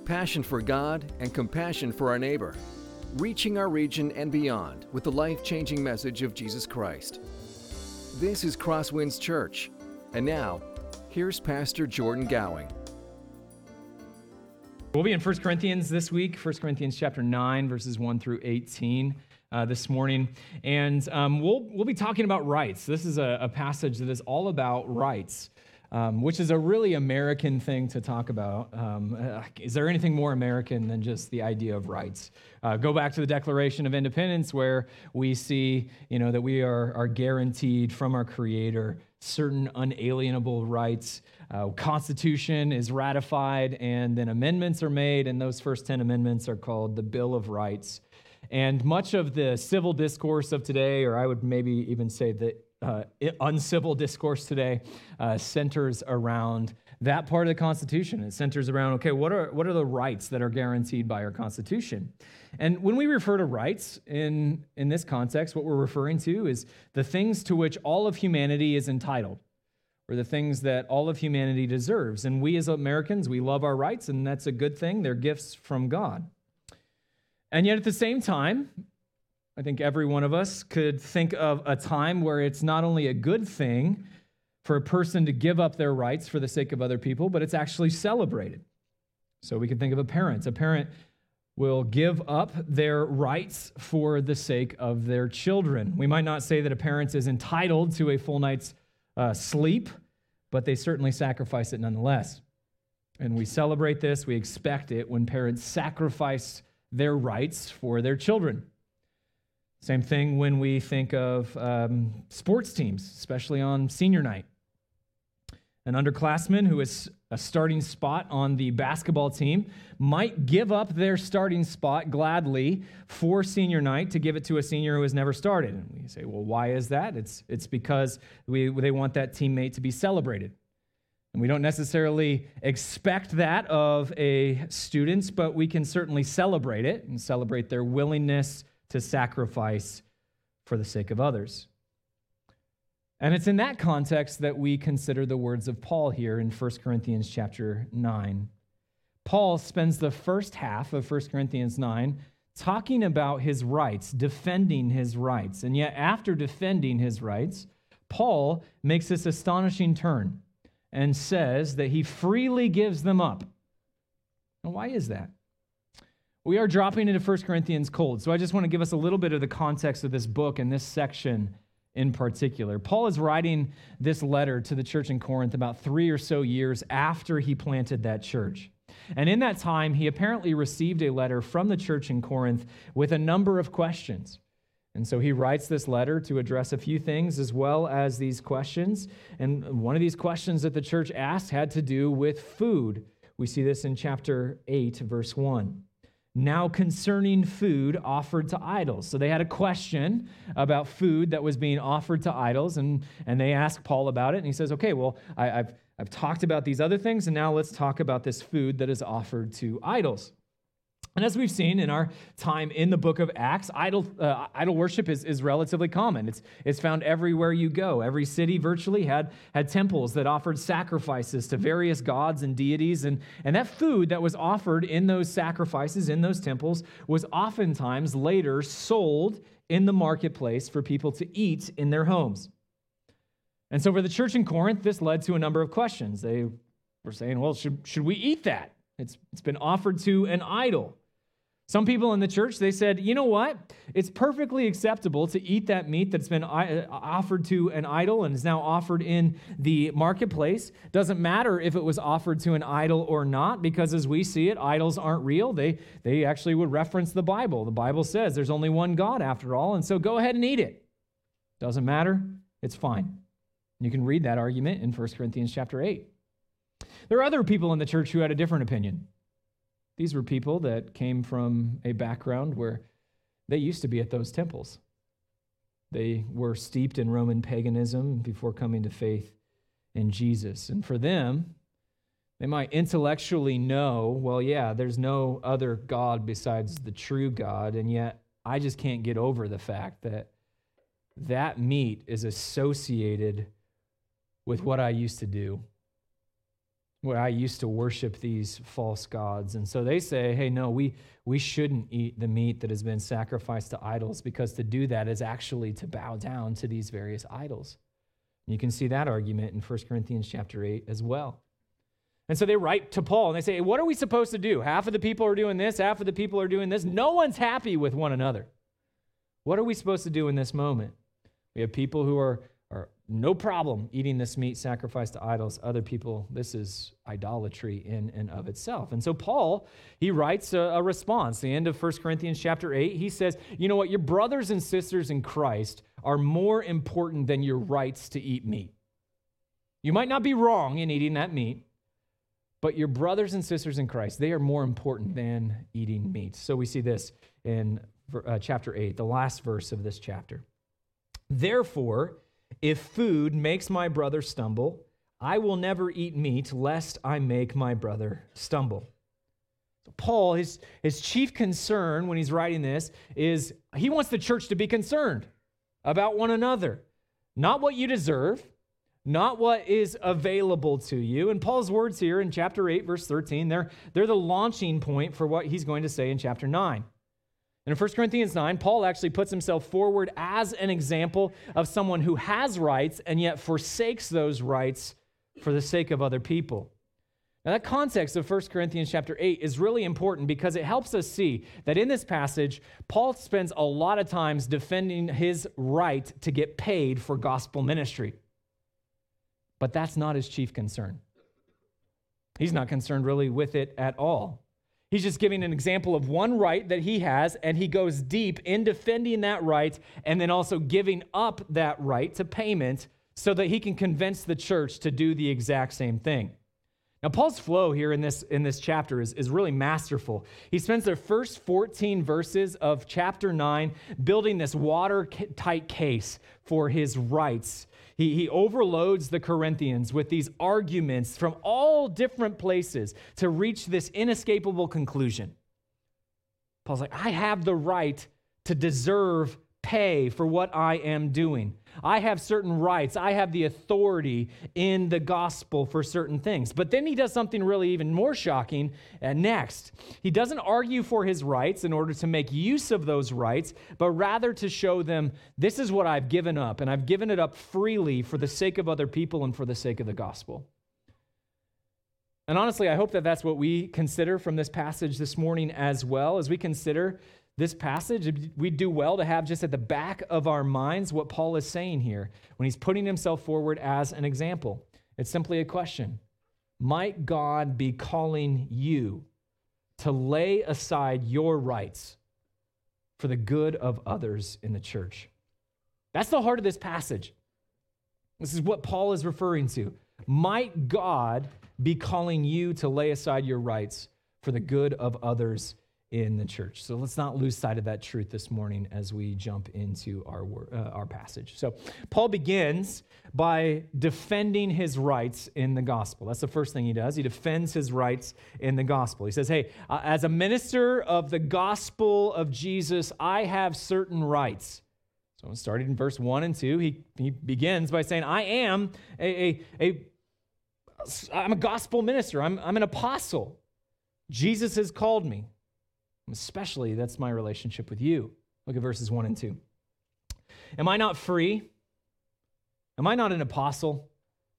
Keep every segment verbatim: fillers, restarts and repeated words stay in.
passion for God and compassion for our neighbor, reaching our region and beyond with the life-changing message of Jesus Christ. This is Crosswinds Church, and now, here's Pastor Jordan Gowing. We'll be in First Corinthians this week, First Corinthians chapter nine, verses one through eighteen uh, this morning. And um, we'll we'll be talking about rights. This is a, a passage that is all about rights, um, which is a really American thing to talk about. Um, uh, is there anything more American than just the idea of rights? Uh, go back to the Declaration of Independence, where we see, you know, that we are, are guaranteed from our Creator certain unalienable rights. Uh, Constitution is ratified, and then amendments are made, and those first ten amendments are called the Bill of Rights. And much of the civil discourse of today, or I would maybe even say the uh, uncivil discourse today, uh, centers around that part of the Constitution. It centers around, okay, what are what are the rights that are guaranteed by our Constitution? And when we refer to rights in, in this context, what we're referring to is the things to which all of humanity is entitled, or the things that all of humanity deserves. And we as Americans, we love our rights, and that's a good thing. They're gifts from God. And yet at the same time, I think every one of us could think of a time where it's not only a good thing for a person to give up their rights for the sake of other people, but it's actually celebrated. So we can think of a parent. A parent will give up their rights for the sake of their children. We might not say that a parent is entitled to a full night's uh, sleep, but they certainly sacrifice it nonetheless. And we celebrate this, we expect it when parents sacrifice their rights for their children. Same thing when we think of um, sports teams, especially on senior night. An underclassman who is a starting spot on the basketball team might give up their starting spot gladly for senior night to give it to a senior who has never started. And we say, well, why is that? It's it's because we they want that teammate to be celebrated. And we don't necessarily expect that of a student, but we can certainly celebrate it and celebrate their willingness to sacrifice for the sake of others. And it's in that context that we consider the words of Paul here in First Corinthians chapter nine. Paul spends the first half of First Corinthians nine talking about his rights, defending his rights. And yet after defending his rights, Paul makes this astonishing turn and says that he freely gives them up. And why is that? We are dropping into First Corinthians cold, so I just want to give us a little bit of the context of this book and this section in particular. Paul is writing this letter to the church in Corinth about three or so years after he planted that church. And in that time, he apparently received a letter from the church in Corinth with a number of questions. And so he writes this letter to address a few things as well as these questions. And one of these questions that the church asked had to do with food. We see this in chapter eight, verse one. Now concerning food offered to idols. So they had a question about food that was being offered to idols, and, and they asked Paul about it, and he says, okay, well, I, I've, I've talked about these other things, and now let's talk about this food that is offered to idols. And as we've seen in our time in the book of Acts, idol uh, idol worship is, is relatively common. It's it's found everywhere you go. Every city virtually had, had temples that offered sacrifices to various gods and deities. And, and that food that was offered in those sacrifices, in those temples, was oftentimes later sold in the marketplace for people to eat in their homes. And so for the church in Corinth, this led to a number of questions. They were saying, well, should, should we eat that? It's It's been offered to an idol. Some people in the church, they said, you know what? It's perfectly acceptable to eat that meat that's been offered to an idol and is now offered in the marketplace. Doesn't matter if it was offered to an idol or not, because as we see it, idols aren't real. They, they actually would reference the Bible. The Bible says there's only one God after all, and so go ahead and eat it. Doesn't matter. It's fine. You can read that argument in First Corinthians chapter eight. There are other people in the church who had a different opinion. These were people that came from a background where they used to be at those temples. They were steeped in Roman paganism before coming to faith in Jesus. And for them, they might intellectually know, well, yeah, there's no other God besides the true God, and yet I just can't get over the fact that that meat is associated with what I used to do. where I used to worship these false gods. And so they say, hey, no, we, we shouldn't eat the meat that has been sacrificed to idols, because to do that is actually to bow down to these various idols. And you can see that argument in First Corinthians chapter eight as well. And so they write to Paul and they say, hey, what are we supposed to do? Half of the people are doing this, half of the people are doing this. No one's happy with one another. What are we supposed to do in this moment? We have people who are, are no problem eating this meat sacrificed to idols. Other people, this is idolatry in and of itself. And so Paul, he writes a, a response. The end of First Corinthians chapter eight, he says, you know what? Your brothers and sisters in Christ are more important than your rights to eat meat. You might not be wrong in eating that meat, but your brothers and sisters in Christ, they are more important than eating meat. So we see this in uh, chapter eight, the last verse of this chapter. Therefore, if food makes my brother stumble, I will never eat meat, lest I make my brother stumble. So Paul, his, his chief concern when he's writing this is he wants the church to be concerned about one another. Not what you deserve, not what is available to you. And Paul's words here in chapter eight, verse thirteen, they're, they're the launching point for what he's going to say in chapter nine. And in First Corinthians nine, Paul actually puts himself forward as an example of someone who has rights and yet forsakes those rights for the sake of other people. Now, that context of First Corinthians chapter eight is really important because it helps us see that in this passage, Paul spends a lot of times defending his right to get paid for gospel ministry. But that's not his chief concern. He's not concerned really with it at all. He's just giving an example of one right that he has, and he goes deep in defending that right and then also giving up that right to payment so that he can convince the church to do the exact same thing. Now, Paul's flow here in this, in this chapter is, is really masterful. He spends the first fourteen verses of chapter nine building this watertight case for his rights. He, he overloads the Corinthians with these arguments from all different places to reach this inescapable conclusion. Paul's like, I have the right to deserve pay for what I am doing. I have certain rights. I have the authority in the gospel for certain things. But then he does something really even more shocking uh, next. He doesn't argue for his rights in order to make use of those rights, but rather to show them, this is what I've given up, and I've given it up freely for the sake of other people and for the sake of the gospel. And honestly, I hope that that's what we consider from this passage this morning as well. As we consider this passage, we do well to have just at the back of our minds what Paul is saying here when he's putting himself forward as an example. It's simply a question. Might God be calling you to lay aside your rights for the good of others in the church? That's the heart of this passage. This is what Paul is referring to. Might God be calling you to lay aside your rights for the good of others in the church? So let's not lose sight of that truth this morning as we jump into our uh, our passage. So Paul begins by defending his rights in the gospel. That's the first thing he does. He defends his rights in the gospel. He says, hey, uh, as a minister of the gospel of Jesus, I have certain rights. So starting in verse one and two, he, he begins by saying, I am a, a, a I'm a gospel minister. I'm, I'm an apostle. Jesus has called me. Especially, that's my relationship with you. Look at verses one and two. Am I not free? Am I not an apostle?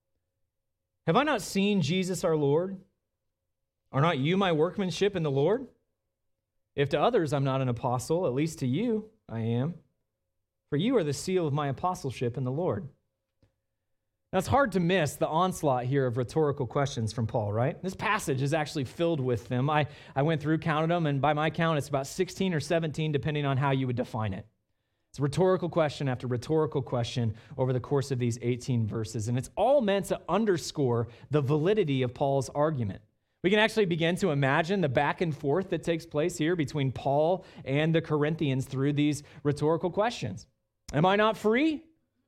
Have I not seen Jesus our Lord? Are not you my workmanship in the Lord? If to others I'm not an apostle, at least to you I am. For you are the seal of my apostleship in the Lord. Now, it's hard to miss the onslaught here of rhetorical questions from Paul, right? This passage is actually filled with them. I, I went through, counted them, and by my count, it's about sixteen or seventeen, depending on how you would define it. It's rhetorical question after rhetorical question over the course of these eighteen verses, and it's all meant to underscore the validity of Paul's argument. We can actually begin to imagine the back and forth that takes place here between Paul and the Corinthians through these rhetorical questions. Am I not free?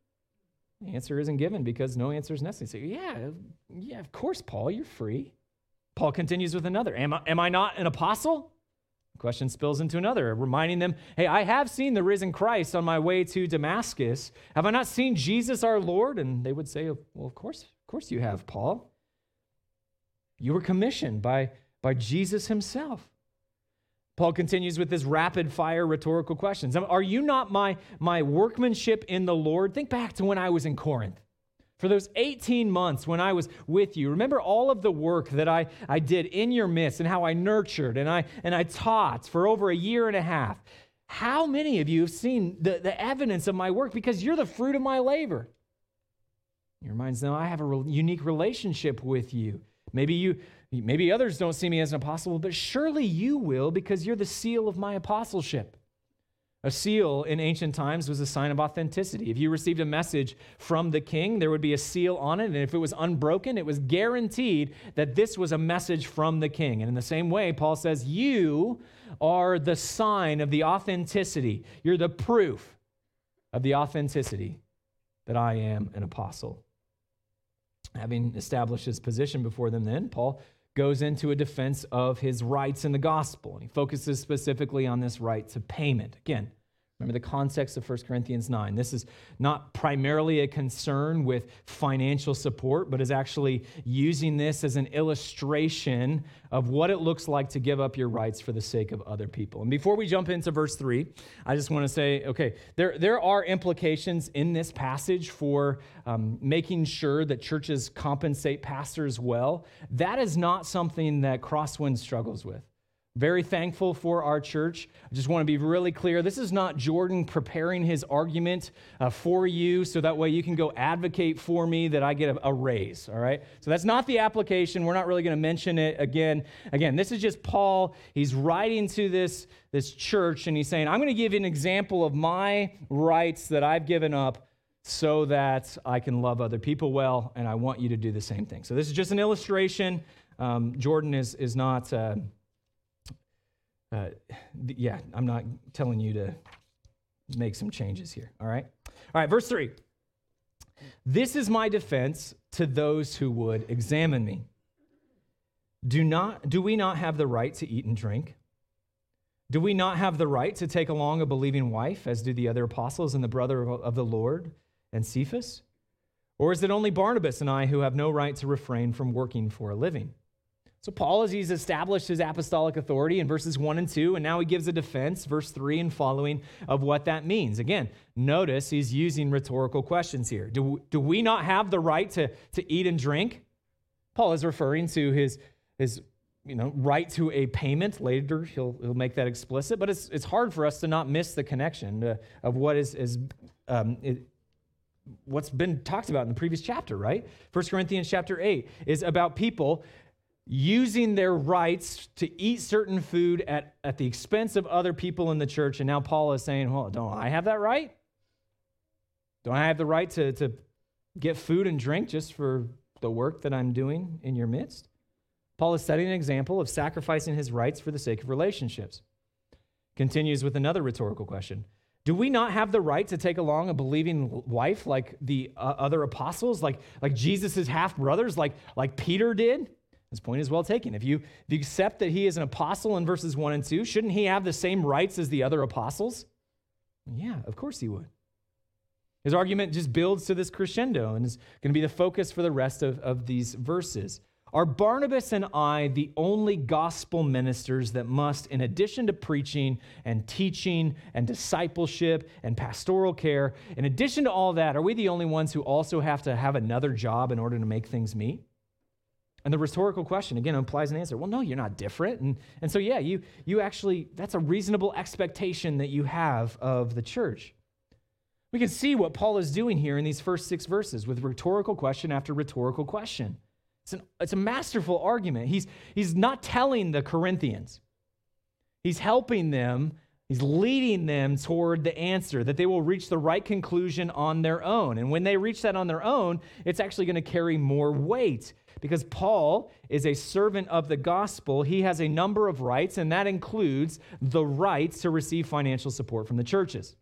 The answer isn't given because no answer is necessary. Yeah, yeah, of course, Paul, you're free. Paul continues with another. Am I, am I not an apostle? The question spills into another, reminding them, hey, I have seen the risen Christ on my way to Damascus. Have I not seen Jesus our Lord? And they would say, well, of course, of course you have, Paul. You were commissioned by, by Jesus himself. Paul continues with this rapid-fire rhetorical questions. Are you not my, my workmanship in the Lord? Think back to when I was in Corinth. For those eighteen months when I was with you, remember all of the work that I, I did in your midst and how I nurtured and I, and I taught for over a year and a half. How many of you have seen the, the evidence of my work? Because you're the fruit of my labor. Your minds know I have a re- unique relationship with you. Maybe you, maybe others don't see me as an apostle, but surely you will because you're the seal of my apostleship. A seal in ancient times was a sign of authenticity. If you received a message from the king, there would be a seal on it, and if it was unbroken, it was guaranteed that this was a message from the king. And in the same way, Paul says, you are the sign of the authenticity. You're the proof of the authenticity that I am an apostle. Having established his position before them then, Paul goes into a defense of his rights in the gospel. And he focuses specifically on this right to payment. Again, remember the context of First Corinthians nine. This is not primarily a concern with financial support, but is actually using this as an illustration of what it looks like to give up your rights for the sake of other people. And before we jump into verse three, I just want to say, okay, there, there are implications in this passage for um, making sure that churches compensate pastors well. That is not something that Crosswind struggles with. Very thankful for our church. I just want to be really clear. This is not Jordan preparing his argument uh, for you so that way you can go advocate for me that I get a, a raise, all right? So that's not the application. We're not really going to mention it again. Again, this is just Paul. He's writing to this, this church, and he's saying, I'm going to give you an example of my rights that I've given up so that I can love other people well, and I want you to do the same thing. So this is just an illustration. Um, Jordan is, is not... Uh, Uh, yeah, I'm not telling you to make some changes here, all right? All right, verse three. This is my defense to those who would examine me. Do not, do we not have the right to eat and drink? Do we not have the right to take along a believing wife, as do the other apostles and the brother of, of the Lord and Cephas? Or is it only Barnabas and I who have no right to refrain from working for a living? So Paul, as he's established his apostolic authority in verses one and two, and now he gives a defense, verse three and following, of what that means. Again, notice he's using rhetorical questions here. Do, do we not have the right to, to eat and drink? Paul is referring to his, his you know, right to a payment. Later, he'll, he'll make that explicit, but it's, it's hard for us to not miss the connection to, of what is, is um, it, what's been talked about in the previous chapter, right? First Corinthians chapter eight is about people using their rights to eat certain food at, at the expense of other people in the church. And now Paul is saying, well, don't I have that right? Don't I have the right to, to get food and drink just for the work that I'm doing in your midst? Paul is setting an example of sacrificing his rights for the sake of relationships. Continues with another rhetorical question. Do we not have the right to take along a believing wife like the uh, other apostles, like, like Jesus' half-brothers, like, like Peter did? This point is well taken. If you, if you accept that he is an apostle in verses one and two, shouldn't he have the same rights as the other apostles? Yeah, of course he would. His argument just builds to this crescendo and is going to be the focus for the rest of, of these verses. Are Barnabas and I the only gospel ministers that must, in addition to preaching and teaching and discipleship and pastoral care, in addition to all that, are we the only ones who also have to have another job in order to make things meet? And the rhetorical question, again, implies an answer. Well, no, you're not different. And, and so, yeah, you, you actually, that's a reasonable expectation that you have of the church. We can see what Paul is doing here in these first six verses with rhetorical question after rhetorical question. It's, an, it's a masterful argument. He's, he's not telling the Corinthians. He's helping them. He's leading them toward the answer, that they will reach the right conclusion on their own. And when they reach that on their own, it's actually going to carry more weight. Because Paul is a servant of the gospel, he has a number of rights, and that includes the right to receive financial support from the churches.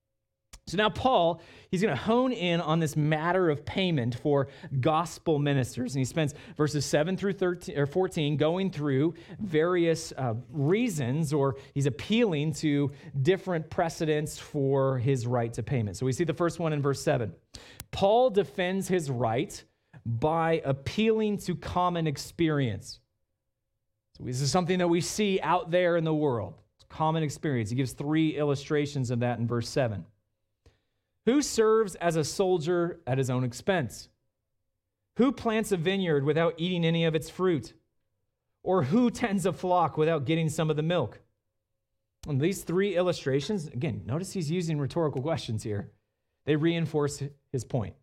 So now Paul, he's going to hone in on this matter of payment for gospel ministers. And he spends verses seven through thirteen or fourteen going through various uh, reasons, or he's appealing to different precedents for his right to payment. So we see the first one in verse seven. Paul defends his right by appealing to common experience. So this is something that we see out there in the world. It's common experience. He gives three illustrations of that in verse seven. Who serves as a soldier at his own expense? Who plants a vineyard without eating any of its fruit? Or who tends a flock without getting some of the milk? And these three illustrations, again, notice he's using rhetorical questions here. They reinforce his point.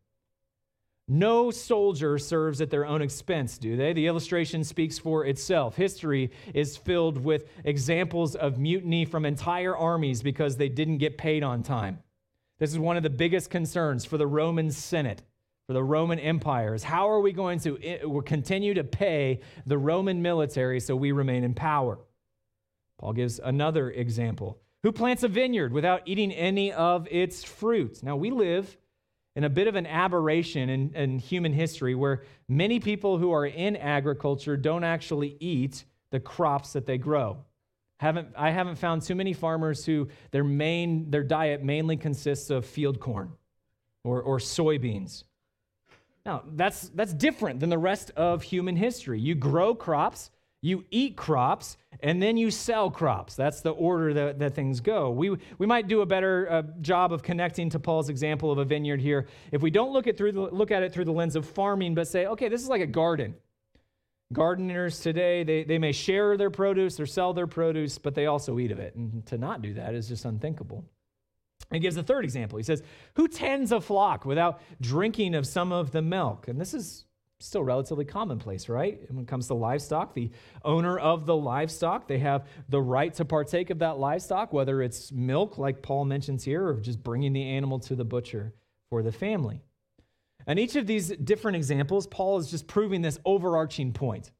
No soldier serves at their own expense, do they? The illustration speaks for itself. History is filled with examples of mutiny from entire armies because they didn't get paid on time. This is one of the biggest concerns for the Roman Senate, for the Roman Empire, is how are we going to continue to pay the Roman military so we remain in power? Paul gives another example. Who plants a vineyard without eating any of its fruit? Now, we live in a bit of an aberration in, in human history where many people who are in agriculture don't actually eat the crops that they grow. Haven't, I haven't found too many farmers who their main their diet mainly consists of field corn or, or soybeans. Now, that's, that's different than the rest of human history. You grow crops, you eat crops, and then you sell crops. That's the order that, that things go. We, we might do a better uh, job of connecting to Paul's example of a vineyard here if we don't look at, through the, look at it through the lens of farming, but say, okay, this is like a garden. Gardeners today, they, they may share their produce or sell their produce, but they also eat of it. And to not do that is just unthinkable. And he gives a third example. He says, who tends a flock without drinking of some of the milk? And this is still relatively commonplace, right? And when it comes to livestock, the owner of the livestock, they have the right to partake of that livestock, whether it's milk, like Paul mentions here, or just bringing the animal to the butcher for the family. And each of these different examples, Paul is just proving this overarching point.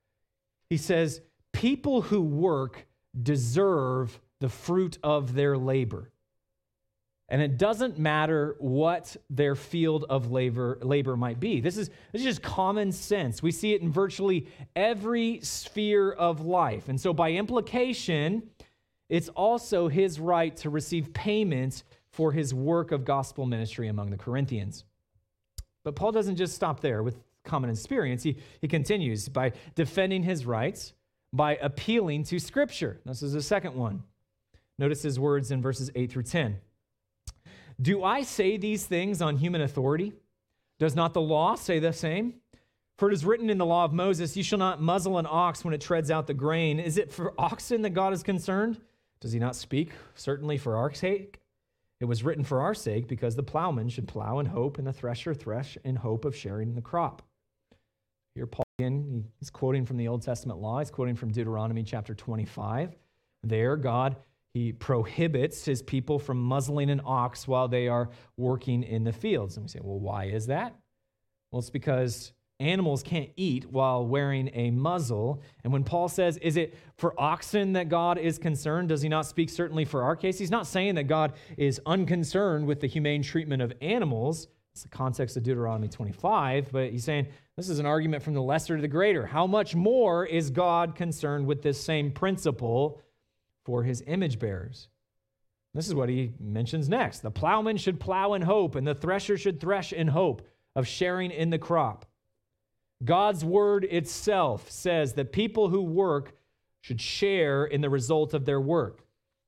He says, people who work deserve the fruit of their labor. And it doesn't matter what their field of labor, labor might be. This is, this is just common sense. We see it in virtually every sphere of life. And so by implication, it's also his right to receive payment for his work of gospel ministry among the Corinthians. But Paul doesn't just stop there with common experience. He, he continues by defending his rights, by appealing to Scripture. This is the second one. Notice his words in verses eight through ten. Do I say these things on human authority? Does not the law say the same? For it is written in the law of Moses, you shall not muzzle an ox when it treads out the grain. Is it for oxen that God is concerned? Does he not speak certainly for our sake? It was written for our sake because the plowman should plow in hope and the thresher thresh in hope of sharing the crop. Here Paul again, he's quoting from the Old Testament law. He's quoting from Deuteronomy chapter twenty-five. There, God He prohibits his people from muzzling an ox while they are working in the fields. And we say, well, why is that? Well, it's because animals can't eat while wearing a muzzle. And when Paul says, is it for oxen that God is concerned? Does he not speak certainly for our case? He's not saying that God is unconcerned with the humane treatment of animals. It's the context of Deuteronomy twenty-five, but he's saying this is an argument from the lesser to the greater. How much more is God concerned with this same principle for his image bearers? This is what he mentions next. The plowman should plow in hope, and the thresher should thresh in hope of sharing in the crop. God's word itself says that people who work should share in the result of their work.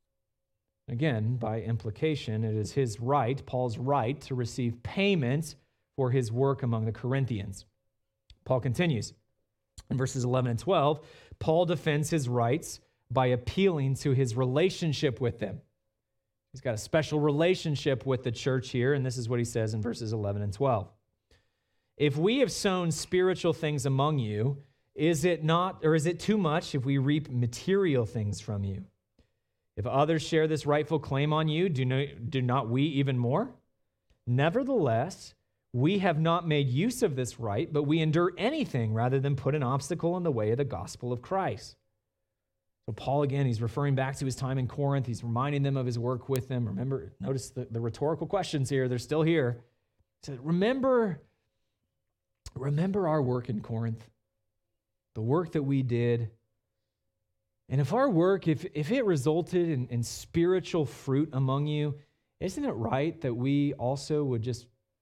Again, by implication, it is his right, Paul's right, to receive payment for his work among the Corinthians. Paul continues. In verses eleven and twelve, Paul defends his rights by appealing to his relationship with them. He's got a special relationship with the church here, and this is what he says in verses eleven and twelve. If we have sown spiritual things among you, is it not, or is it too much if we reap material things from you? If others share this rightful claim on you, do not, do not we even more? Nevertheless, we have not made use of this right, but we endure anything rather than put an obstacle in the way of the gospel of Christ. So Paul, again, he's referring back to his time in Corinth. He's reminding them of his work with them. Remember, notice the, the rhetorical questions here. They're still here. He said, remember, remember our work in Corinth, the work that we did. And if our work, if, if it resulted in, in spiritual fruit among you, isn't it right that we also would just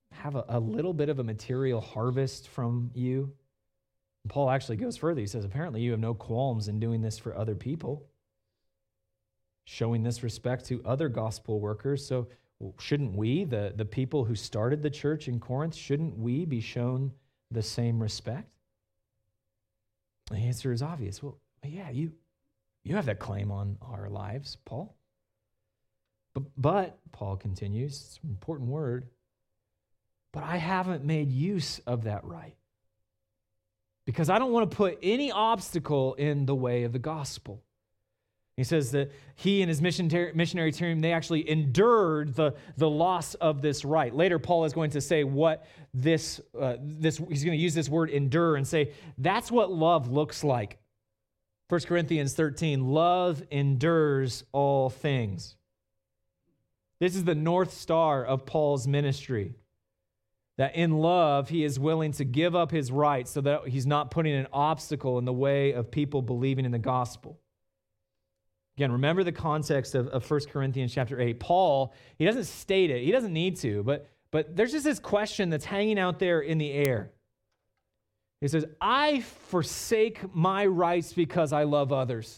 have a, a little bit of a material harvest from you? And Paul actually goes further. He says, apparently you have no qualms in doing this for other people, showing this respect to other gospel workers. So shouldn't we, the, the people who started the church in Corinth, shouldn't we be shown the same respect? The answer is obvious. Well, yeah, you, you have that claim on our lives, Paul. But, but, Paul continues, it's an important word, but I haven't made use of that right because I don't want to put any obstacle in the way of the gospel. He says that he and his missionary team, they actually endured the, the loss of this right. Later, Paul is going to say what this, uh, this, he's going to use this word endure and say, that's what love looks like. First Corinthians thirteen, love endures all things. This is the North Star of Paul's ministry. That in love, he is willing to give up his rights so that he's not putting an obstacle in the way of people believing in the gospel. Again, remember the context of, of First Corinthians chapter eight. Paul, he doesn't state it. He doesn't need to, but, but there's just this question that's hanging out there in the air. He says, I forsake my rights because I love others.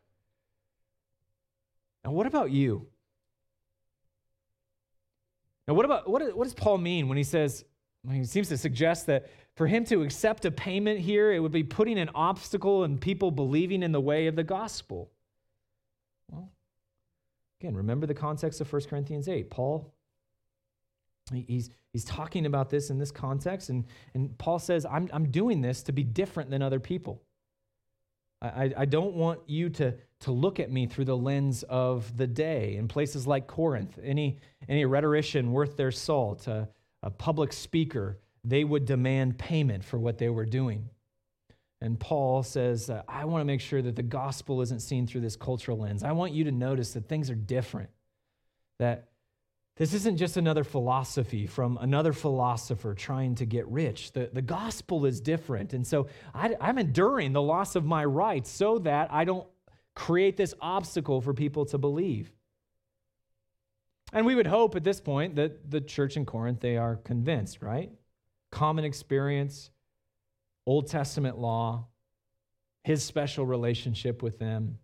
And what about you? Now, what about what, what does Paul mean when he says, when he seems to suggest that for him to accept a payment here, it would be putting an obstacle in people believing in the way of the gospel? Well, again, remember the context of First Corinthians eight. Paul, he's, he's talking about this in this context, and, and Paul says, I'm, I'm doing this to be different than other people. I, I don't want you to, to look at me through the lens of the day. In places like Corinth, any, any rhetorician worth their salt, a, a public speaker, they would demand payment for what they were doing. And Paul says, uh, I want to make sure that the gospel isn't seen through this cultural lens. I want you to notice that things are different, that this isn't just another philosophy from another philosopher trying to get rich. The, the gospel is different. And so I, I'm enduring the loss of my rights so that I don't create this obstacle for people to believe. And we would hope at this point that the church in Corinth, they are convinced, right? Common experience, Old Testament law, his special relationship with them.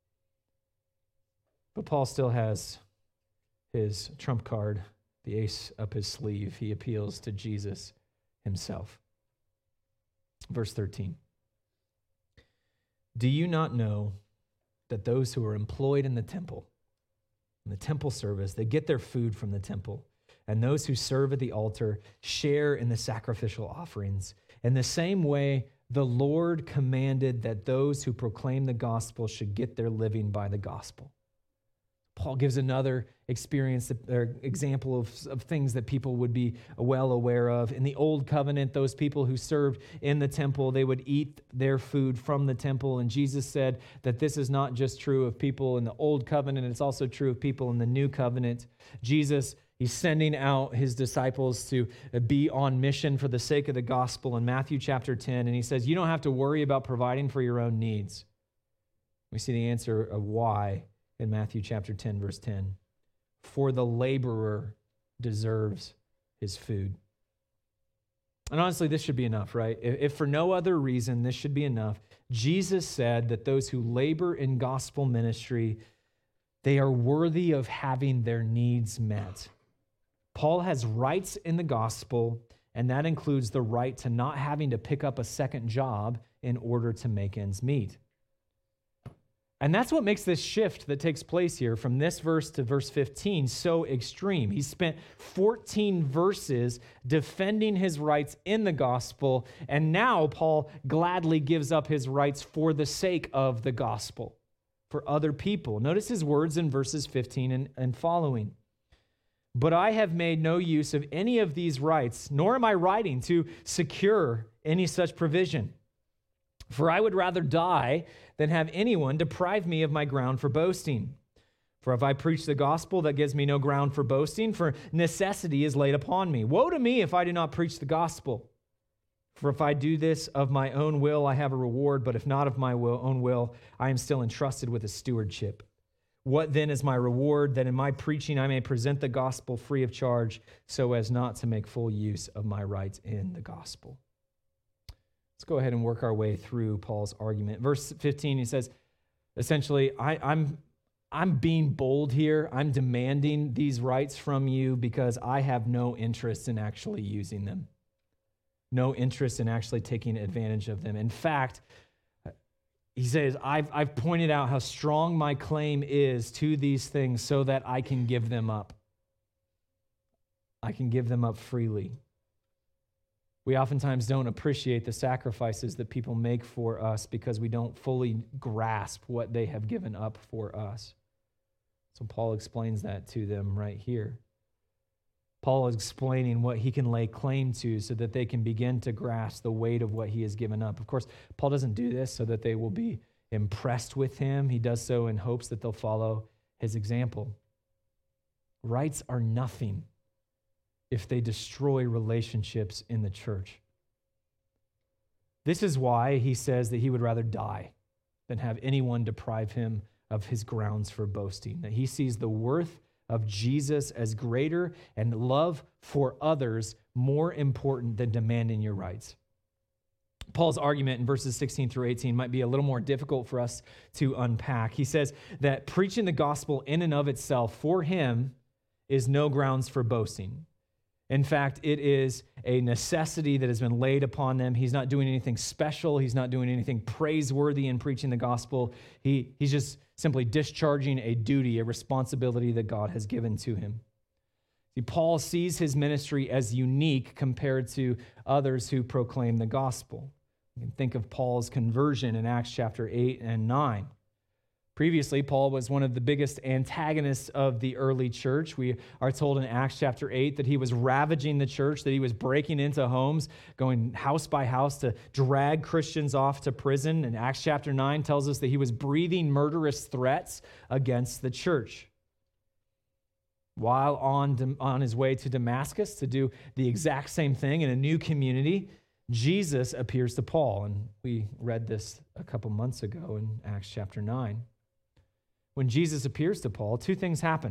But Paul still has his trump card, the ace up his sleeve. He appeals to Jesus himself. Verse thirteen. Do you not know that those who are employed in the temple, in the temple service, they get their food from the temple, and those who serve at the altar share in the sacrificial offerings? In the same way, the Lord commanded that those who proclaim the gospel should get their living by the gospel. Paul gives another experience or example of, of things that people would be well aware of. In the Old Covenant, those people who served in the temple, they would eat their food from the temple. And Jesus said that this is not just true of people in the Old Covenant, it's also true of people in the New Covenant. Jesus, he's sending out his disciples to be on mission for the sake of the gospel in Matthew chapter ten. And he says, you don't have to worry about providing for your own needs. We see the answer of why in Matthew chapter ten, verse ten. For the laborer deserves his food. And honestly, this should be enough, right? If, if for no other reason, this should be enough. Jesus said that those who labor in gospel ministry, they are worthy of having their needs met. Paul has rights in the gospel, and that includes the right to not having to pick up a second job in order to make ends meet. And that's what makes this shift that takes place here from this verse to verse fifteen so extreme. He spent fourteen verses defending his rights in the gospel, and now Paul gladly gives up his rights for the sake of the gospel, for other people. Notice his words in verses fifteen and, and following. But I have made no use of any of these rights, nor am I writing to secure any such provision. For I would rather die than have anyone deprive me of my ground for boasting. For if I preach the gospel, that gives me no ground for boasting, for necessity is laid upon me. Woe to me if I do not preach the gospel. For if I do this of my own will, I have a reward, but if not of my will, own will, I am still entrusted with a stewardship. What then is my reward? That in my preaching I may present the gospel free of charge, so as not to make full use of my rights in the gospel. Let's go ahead and work our way through Paul's argument. Verse fifteen, he says, essentially, I, I'm, I'm being bold here. I'm demanding these rights from you because I have no interest in actually using them. No interest in actually taking advantage of them. In fact, he says, I've, I've pointed out how strong my claim is to these things so that I can give them up. I can give them up freely. We oftentimes don't appreciate the sacrifices that people make for us because we don't fully grasp what they have given up for us. So Paul explains that to them right here. Paul is explaining what he can lay claim to so that they can begin to grasp the weight of what he has given up. Of course, Paul doesn't do this so that they will be impressed with him. He does so in hopes that they'll follow his example. Rights are nothing if they destroy relationships in the church. This is why he says that he would rather die than have anyone deprive him of his grounds for boasting, that he sees the worth of Jesus as greater and love for others more important than demanding your rights. Paul's argument in verses sixteen through eighteen might be a little more difficult for us to unpack. He says that preaching the gospel in and of itself for him is no grounds for boasting. In fact, it is a necessity that has been laid upon them. He's not doing anything special. He's not doing anything praiseworthy in preaching the gospel. He, he's just simply discharging a duty, a responsibility that God has given to him. See, Paul sees his ministry as unique compared to others who proclaim the gospel. You can think of Paul's conversion in Acts chapter eight and nine. Previously, Paul was one of the biggest antagonists of the early church. We are told in Acts chapter eight that he was ravaging the church, that he was breaking into homes, going house by house to drag Christians off to prison. And Acts chapter nine tells us that he was breathing murderous threats against the church. While on, on his way to Damascus to do the exact same thing in a new community, Jesus appears to Paul. And we read this a couple months ago in Acts chapter nine. When Jesus appears to Paul, two things happen.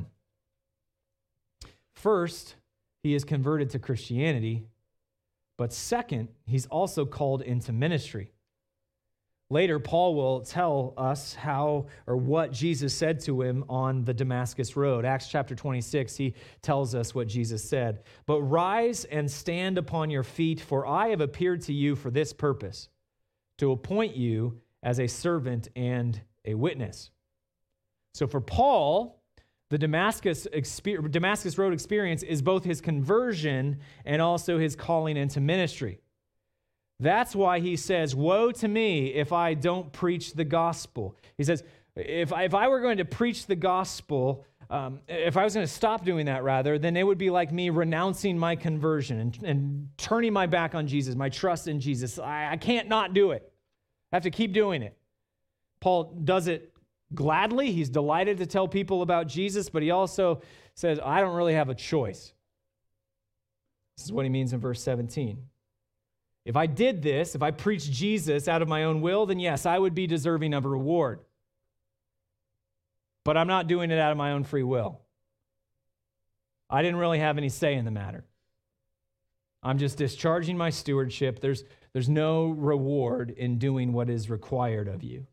First, he is converted to Christianity, but second, he's also called into ministry. Later, Paul will tell us how or what Jesus said to him on the Damascus road. Acts chapter twenty-six, he tells us what Jesus said. But rise and stand upon your feet, for I have appeared to you for this purpose, to appoint you as a servant and a witness. So for Paul, the Damascus, exper- Damascus Road experience is both his conversion and also his calling into ministry. That's why he says, woe to me if I don't preach the gospel. He says, if I, if I were going to preach the gospel, um, if I was going to stop doing that rather, then it would be like me renouncing my conversion and, and turning my back on Jesus, my trust in Jesus. I, I can't not do it. I have to keep doing it. Paul does it gladly. He's delighted to tell people about Jesus, but he also says, I don't really have a choice. This is what he means in verse seventeen. If I did this, if I preached Jesus out of my own will, then yes, I would be deserving of a reward. But I'm not doing it out of my own free will. I didn't really have any say in the matter. I'm just discharging my stewardship. There's, there's no reward in doing what is required of you.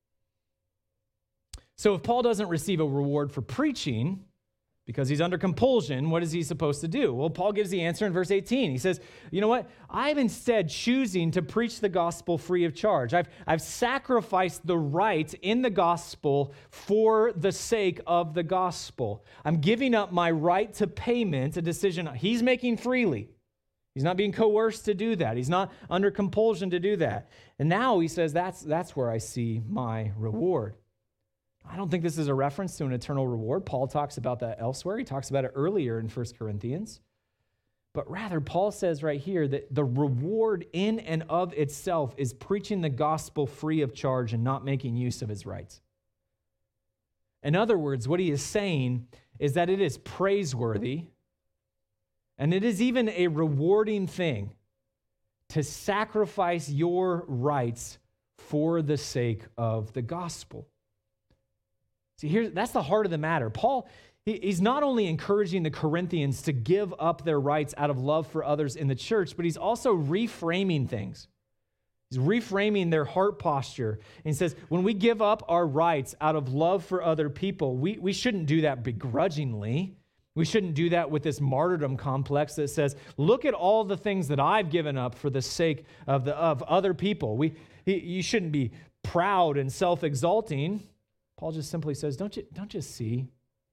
So if Paul doesn't receive a reward for preaching because he's under compulsion, what is he supposed to do? Well, Paul gives the answer in verse eighteen. He says, you know what? I'm instead choosing to preach the gospel free of charge. I've, I've sacrificed the right in the gospel for the sake of the gospel. I'm giving up my right to payment, a decision he's making freely. He's not being coerced to do that. He's not under compulsion to do that. And now he says, that's, that's where I see my reward. I don't think this is a reference to an eternal reward. Paul talks about that elsewhere. He talks about it earlier in First Corinthians. But rather, Paul says right here that the reward in and of itself is preaching the gospel free of charge and not making use of his rights. In other words, what he is saying is that it is praiseworthy and it is even a rewarding thing to sacrifice your rights for the sake of the gospel. See, here's, that's the heart of the matter. Paul, he, he's not only encouraging the Corinthians to give up their rights out of love for others in the church, but he's also reframing things. He's reframing their heart posture. And he says, when we give up our rights out of love for other people, we, we shouldn't do that begrudgingly. We shouldn't do that with this martyrdom complex that says, look at all the things that I've given up for the sake of, the, of other people. We, he, you shouldn't be proud and self-exalting. Paul just simply says, don't you, don't you see?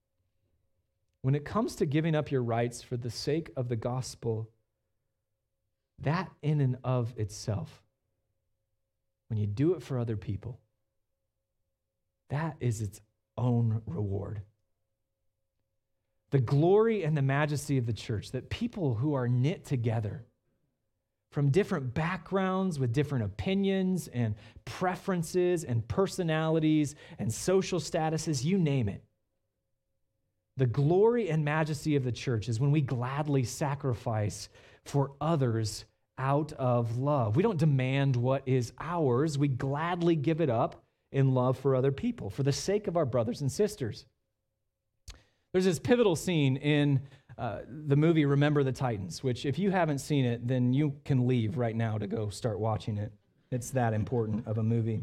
When it comes to giving up your rights for the sake of the gospel, that in and of itself, when you do it for other people, that is its own reward. The glory and the majesty of the church, that people who are knit together from different backgrounds with different opinions and preferences and personalities and social statuses, you name it. The glory and majesty of the church is when we gladly sacrifice for others out of love. We don't demand what is ours. We gladly give it up in love for other people, for the sake of our brothers and sisters. There's this pivotal scene in uh, the movie Remember the Titans, which if you haven't seen it, then you can leave right now to go start watching it. It's that important of a movie.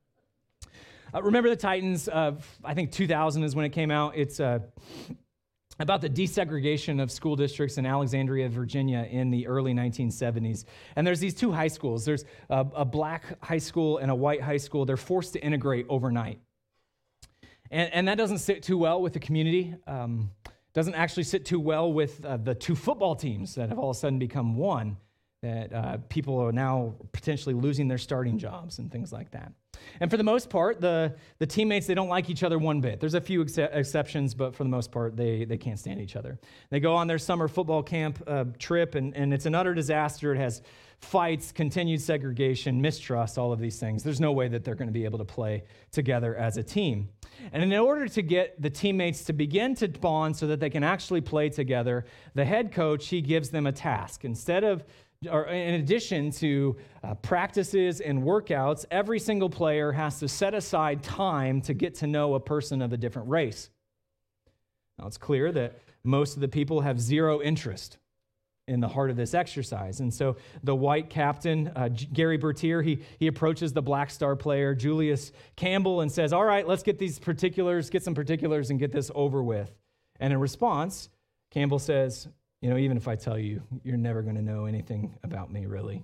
Uh, Remember the Titans, uh, I think two thousand is when it came out. It's uh, about the desegregation of school districts in Alexandria, Virginia in the early nineteen seventies. And there's these two high schools. There's a, a black high school and a white high school. They're forced to integrate overnight. And, and that doesn't sit too well with the community. Um, doesn't actually sit too well with uh, the two football teams that have all of a sudden become one, that uh, people are now potentially losing their starting jobs and things like that. And for the most part, the, the teammates, they don't like each other one bit. There's a few ex- exceptions, but for the most part, they, they can't stand each other. They go on their summer football camp uh, trip, and, and it's an utter disaster. It has fights, continued segregation, mistrust, all of these things. There's no way that they're going to be able to play together as a team. And in order to get the teammates to begin to bond so that they can actually play together, the head coach, he gives them a task. Instead of or in addition to uh, practices and workouts, every single player has to set aside time to get to know a person of a different race. Now, it's clear that most of the people have zero interest in the heart of this exercise. And so the white captain, uh, Gary Bertier, he, he approaches the black star player, Julius Campbell, and says, all right, let's get these particulars, get some particulars and get this over with. And in response, Campbell says, you know, even if I tell you, you're never going to know anything about me, really.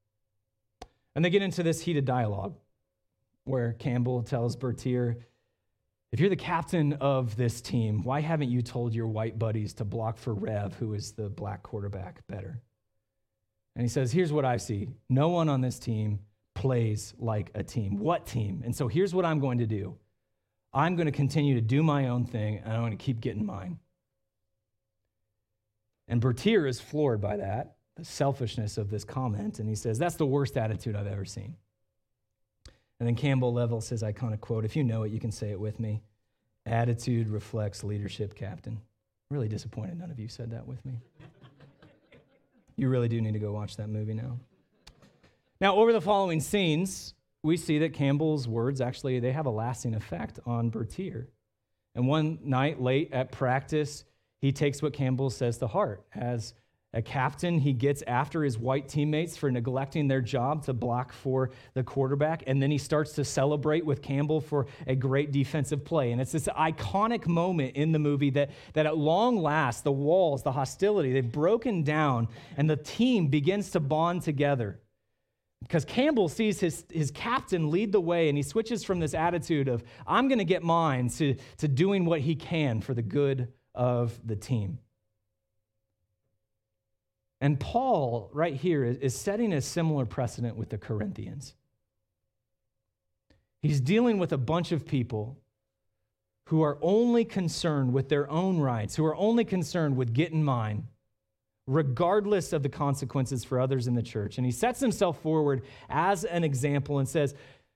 And they get into this heated dialogue where Campbell tells Bertier, if you're the captain of this team, why haven't you told your white buddies to block for Rev, who is the black quarterback, better? And he says, here's what I see. No one on this team plays like a team. What team? And so here's what I'm going to do. I'm going to continue to do my own thing, and I'm going to keep getting mine. And Bertier is floored by that, the selfishness of this comment, and he says, that's the worst attitude I've ever seen. And then Campbell levels his iconic quote, if you know it, you can say it with me. Attitude reflects leadership, Captain. I'm really disappointed none of you said that with me. You really do need to go watch that movie now. Now, over the following scenes, we see that Campbell's words actually, they have a lasting effect on Bertier. And one night late at practice, he takes what Campbell says to heart. As a captain, he gets after his white teammates for neglecting their job to block for the quarterback, and then he starts to celebrate with Campbell for a great defensive play. And it's this iconic moment in the movie that, that at long last, the walls, the hostility, they've broken down, and the team begins to bond together. Because Campbell sees his, his captain lead the way, and he switches from this attitude of, I'm going to get mine, to, to doing what he can for the good of the team. And Paul, right here, is setting a similar precedent with the Corinthians. He's dealing with a bunch of people who are only concerned with their own rights, who are only concerned with getting mine, regardless of the consequences for others in the church. And he sets himself forward as an example and says,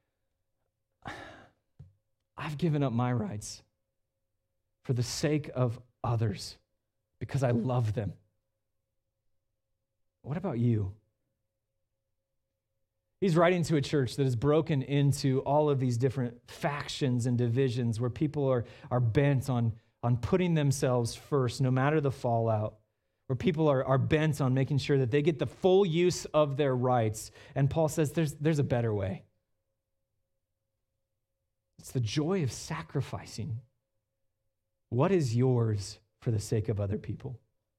I've given up my rights for the sake of others because I love them. What about you? He's writing to a church that is broken into all of these different factions and divisions where people are, are bent on, on putting themselves first, no matter the fallout, where people are, are bent on making sure that they get the full use of their rights. And Paul says there's, there's a better way. It's the joy of sacrificing what is yours for the sake of other people.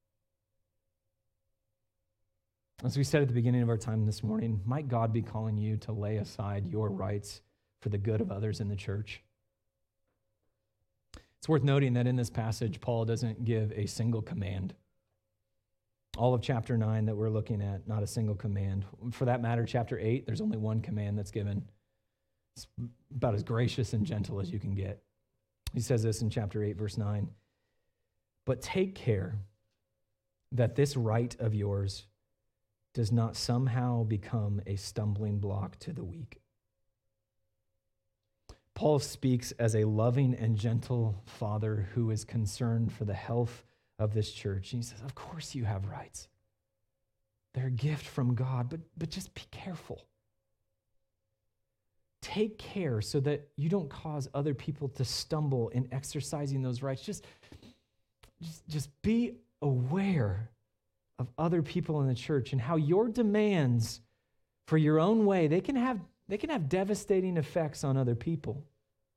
As we said at the beginning of our time this morning, might God be calling you to lay aside your rights for the good of others in the church? It's worth noting that in this passage, Paul doesn't give a single command. All of chapter nine that we're looking at, not a single command. For that matter, chapter eight, there's only one command that's given. It's about as gracious and gentle as you can get. He says this in chapter eight, verse nine. But take care that this right of yours does not somehow become a stumbling block to the weak. Paul speaks as a loving and gentle father who is concerned for the health of this church. And he says, of course you have rights. They're a gift from God, but, but just be careful. Take care so that you don't cause other people to stumble in exercising those rights. Just, just, just be aware of other people in the church and how your demands for your own way, they can have they can have devastating effects on other people.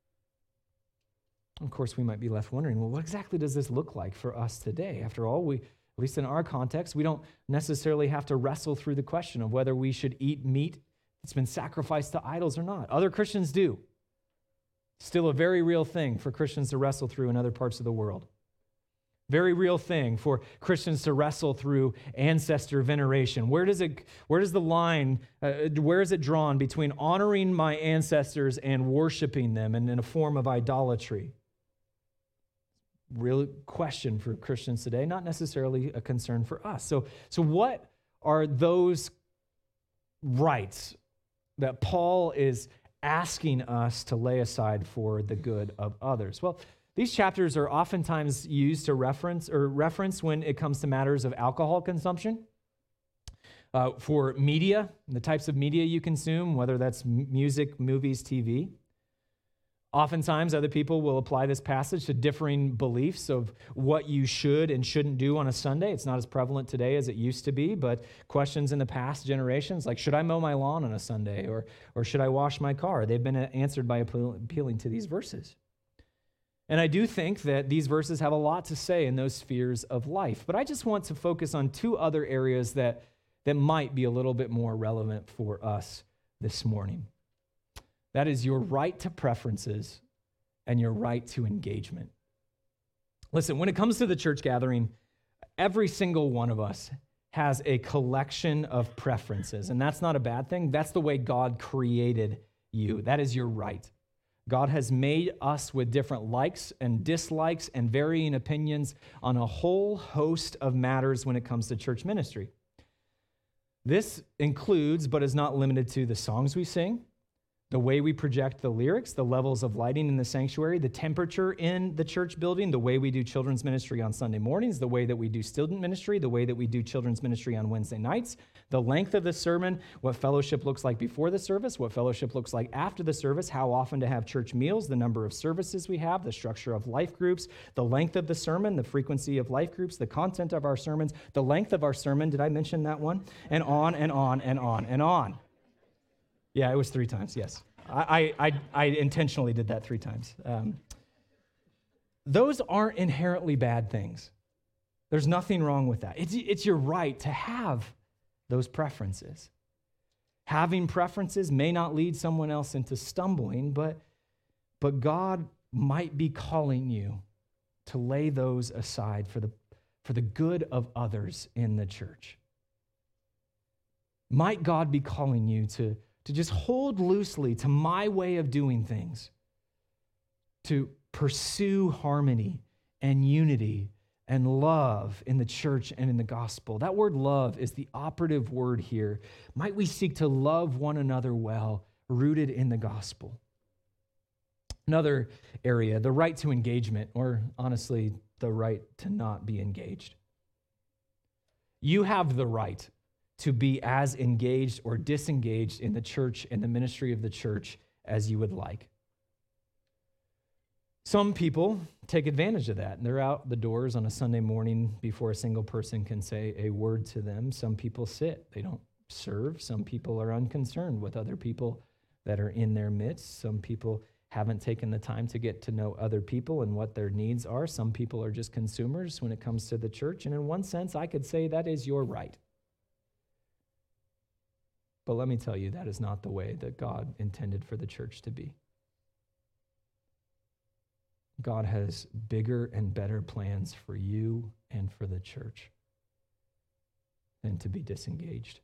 Of course, we might be left wondering, well, what exactly does this look like for us today? After all, we, at least in our context, we don't necessarily have to wrestle through the question of whether we should eat meat that's been sacrificed to idols or not. Other Christians do. Still a very real thing for Christians to wrestle through in other parts of the world. Very real thing for Christians to wrestle through ancestor veneration. Where does it? Where does the line? Uh, where is it drawn between honoring my ancestors and worshiping them, and in a form of idolatry? Real question for Christians today, not necessarily a concern for us. So, so what are those rights that Paul is asking us to lay aside for the good of others? Well, these chapters are oftentimes used to reference or reference when it comes to matters of alcohol consumption. Uh, for media, the types of media you consume, whether that's music, movies, T V. Oftentimes, other people will apply this passage to differing beliefs of what you should and shouldn't do on a Sunday. It's not as prevalent today as it used to be, but questions in the past generations, like should I mow my lawn on a Sunday, or, or should I wash my car? They've been answered by appealing to these verses. And I do think that these verses have a lot to say in those spheres of life. But I just want to focus on two other areas that, that might be a little bit more relevant for us this morning. That is your right to preferences and your right to engagement. Listen, when it comes to the church gathering, every single one of us has a collection of preferences. And that's not a bad thing. That's the way God created you. That is your right. God has made us with different likes and dislikes and varying opinions on a whole host of matters when it comes to church ministry. This includes, but is not limited to, the songs we sing, the way we project the lyrics, the levels of lighting in the sanctuary, the temperature in the church building, the way we do children's ministry on Sunday mornings, the way that we do student ministry, the way that we do children's ministry on Wednesday nights, the length of the sermon, what fellowship looks like before the service, what fellowship looks like after the service, how often to have church meals, the number of services we have, the structure of life groups, the length of the sermon, the frequency of life groups, the content of our sermons, the length of our sermon, did I mention that one? And on and on and on and on. Yeah, it was three times, yes. I, I, I intentionally did that three times. Um, those aren't inherently bad things. There's nothing wrong with that. It's, it's your right to have those preferences. Having preferences may not lead someone else into stumbling, but, but God might be calling you to lay those aside for the, for the good of others in the church. Might God be calling you to to just hold loosely to my way of doing things, to pursue harmony and unity and love in the church and in the gospel. That word love is the operative word here. Might we seek to love one another well, rooted in the gospel. Another area, the right to engagement, or honestly, the right to not be engaged. You have the right to be as engaged or disengaged in the church and the ministry of the church as you would like. Some people take advantage of that, and they're out the doors on a Sunday morning before a single person can say a word to them. Some people sit. They don't serve. Some people are unconcerned with other people that are in their midst. Some people haven't taken the time to get to know other people and what their needs are. Some people are just consumers when it comes to the church. And in one sense, I could say that is your right. But let me tell you, that is not the way that God intended for the church to be. God has bigger and better plans for you and for the church than to be disengaged.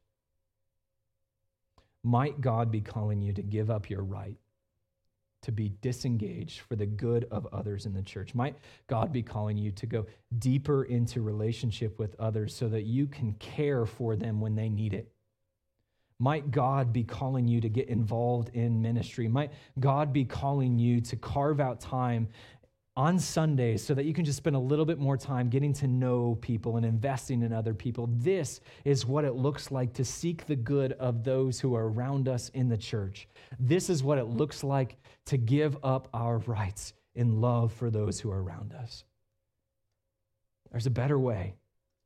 Might God be calling you to give up your right to be disengaged for the good of others in the church? Might God be calling you to go deeper into relationship with others so that you can care for them when they need it? Might God be calling you to get involved in ministry? Might God be calling you to carve out time on Sundays so that you can just spend a little bit more time getting to know people and investing in other people? This is what it looks like to seek the good of those who are around us in the church. This is what it looks like to give up our rights in love for those who are around us. There's a better way.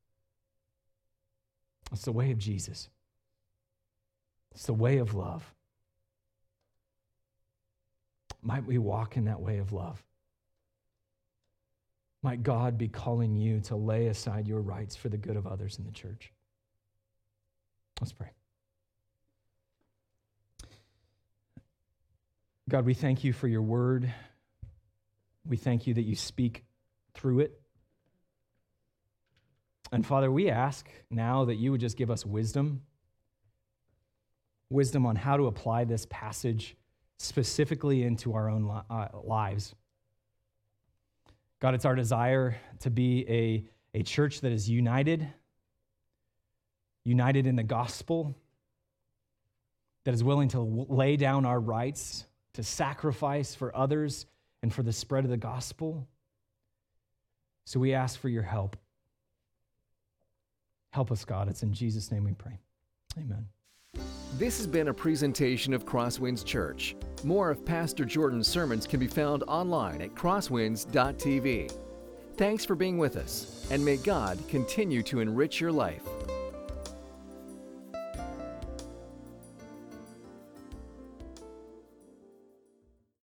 It's the way of Jesus. It's the way of love. Might we walk in that way of love? Might God be calling you to lay aside your rights for the good of others in the church? Let's pray. God, we thank you for your word. We thank you that you speak through it. And Father, we ask now that you would just give us wisdom, wisdom on how to apply this passage specifically into our own li- uh, lives. God, it's our desire to be a, a church that is united, united in the gospel, that is willing to w- lay down our rights, to sacrifice for others and for the spread of the gospel. So we ask for your help. Help us, God. It's in Jesus' name we pray. Amen. This has been a presentation of Crosswinds Church. More of Pastor Jordan's sermons can be found online at crosswinds dot t v. Thanks for being with us, and may God continue to enrich your life.